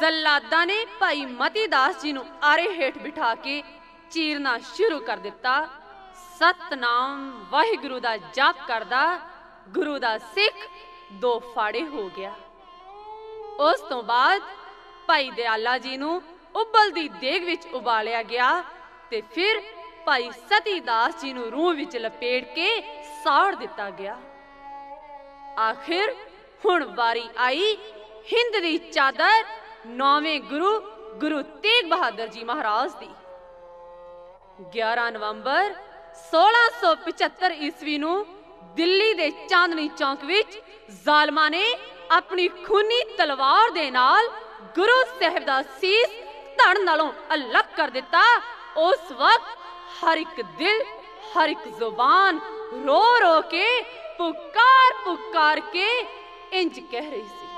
जल्लादा ने भाई मती दास जी नूं आरे हेठ बिठा के चीरना शुरू कर दिता। सतनाम वाहिगुरु दा जाप करदा गुरु दा सिख दो फाड़े हो गया। उस तो बाद भाई दयाला जी नूं उबलदी देग विच उबालिया गया ते फिर भाई सती दास जी नूं रूह विच लपेट के साड़ दिता गया। आखिर हुण वारी आई हिंद दी चादर नौवें गुरु गुरु तेग बहादुर जी महाराज दी। 11 नवंबर 1675 ईस्वी नूं दिल्ली दे चांदनी चौक विच जालमा ने अपनी खूनी तलवार दे नाल गुरु साहिब दा सीस धड़ नालों अलग कर दिता। उस वक्त हर एक दिल हर एक जुबान रो रो के पुकार पुकार के इंज कह रही सी,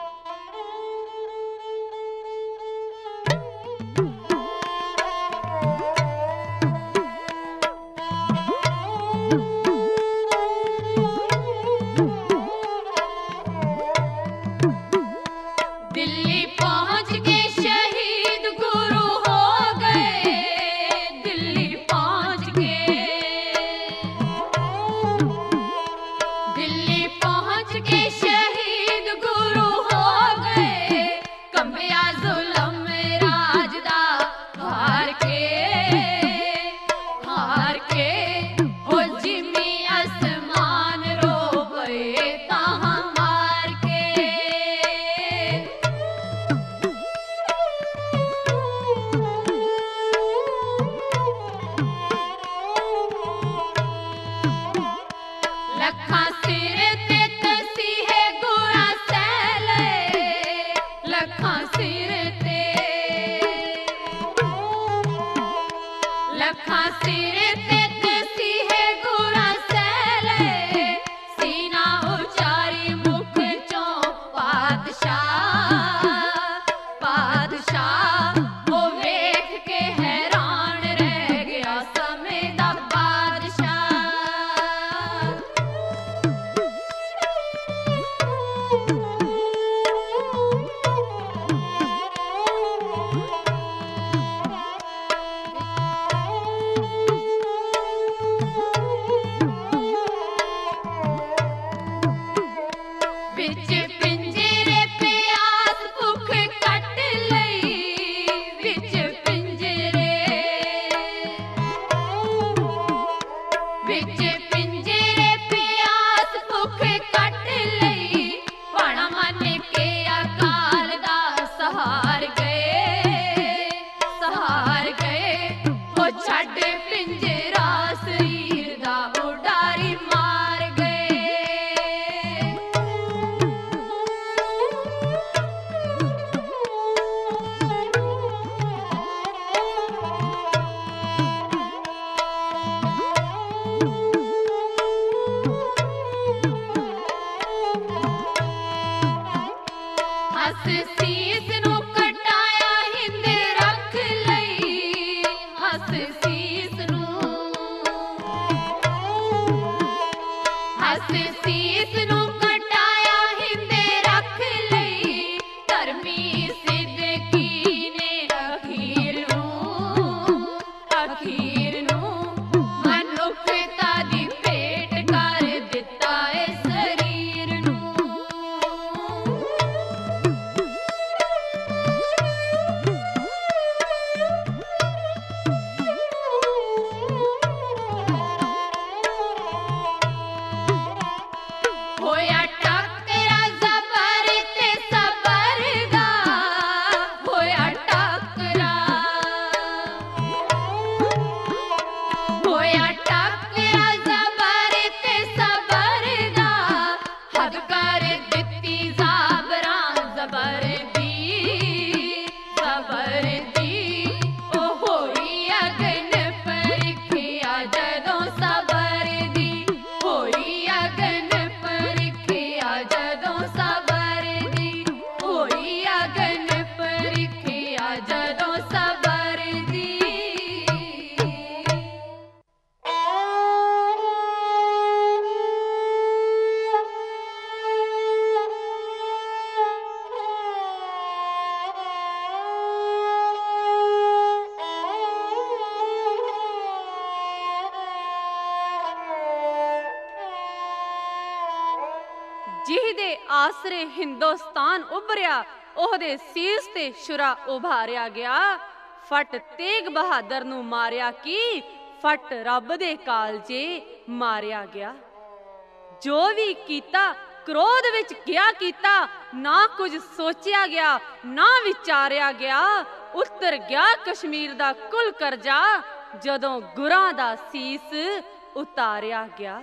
ਆਸਰੇ ਹਿੰਦੁਸਤਾਨ ਉਭਰਿਆ, ਉਹਦੇ ਸੀਸ ਤੇ ਸ਼ੁਰਾ ਉਭਾਰਿਆ ਗਿਆ। ਫਟ ਤੇਗ ਬਹਾਦਰ ਨੂੰ ਮਾਰਿਆ ਕੀ, ਫਟ ਰੱਬ ਦੇ ਕਾਲਜੇ ਮਾਰਿਆ ਗਿਆ। ਜੋ ਵੀ ਕੀਤਾ ਕ੍ਰੋਧ ਵਿੱਚ ਗਿਆ ਕੀਤਾ, ਨਾ ਕੁਝ ਸੋਚਿਆ ਗਿਆ ਨਾ ਵਿਚਾਰਿਆ ਗਿਆ। ਉਤਰ ਗਿਆ ਕਸ਼ਮੀਰ ਦਾ ਕੁਲ ਕਰਜ਼ਾ, ਜਦੋਂ ਗੁਰਾਂ ਦਾ ਸੀਸ ਉਤਾਰਿਆ ਗਿਆ।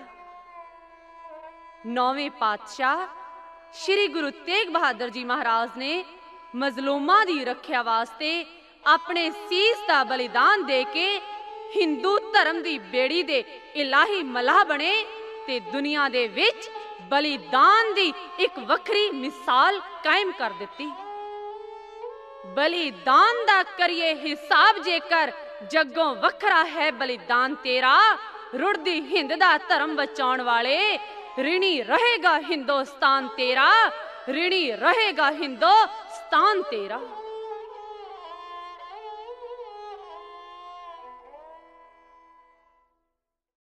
ਨੌਵੇਂ ਪਾਤਸ਼ਾਹ ਸ਼੍ਰੀ ਗੁਰੂ ਤੇਗ ਬਹਾਦਰ ਜੀ ਮਹਾਰਾਜ ਨੇ ਮਜ਼ਲੂਮਾਂ ਦੀ ਰੱਖਿਆ ਵਾਸਤੇ ਆਪਣੇ ਸੀਸ ਦਾ ਬਲੀਦਾਨ ਦੇ ਕੇ ਹਿੰਦੂ ਧਰਮ ਦੀ ਬੇੜੀ ਦੇ ਇਲਾਹੀ ਮਲਾਹ ਬਣੇ ਤੇ ਦੁਨੀਆ ਦੇ ਵਿੱਚ ਬਲੀਦਾਨ ਦੀ ਇੱਕ ਵੱਖਰੀ ਮਿਸਾਲ ਕਾਇਮ ਕਰ ਦਿੱਤੀ। ਬਲੀਦਾਨ ਦਾ ਕਰੀਏ ਹਿਸਾਬ ਜੇਕਰ, ਜੱਗੋਂ ਵੱਖਰਾ ਹੈ ਬਲੀਦਾਨ ਤੇਰਾ। ਰੁੜਦੀ ਹਿੰਦ ਦਾ ਧਰਮ ਬਚਾਉਣ ਵਾਲੇ, ਰਿਣੀ ਰਹੇਗਾ ਹਿੰਦੁਸਤਾਨ ਤੇਰਾ, ਰਿਣੀ ਰਹੇਗਾ ਹਿੰਦੁਸਤਾਨ ਤੇਰਾ।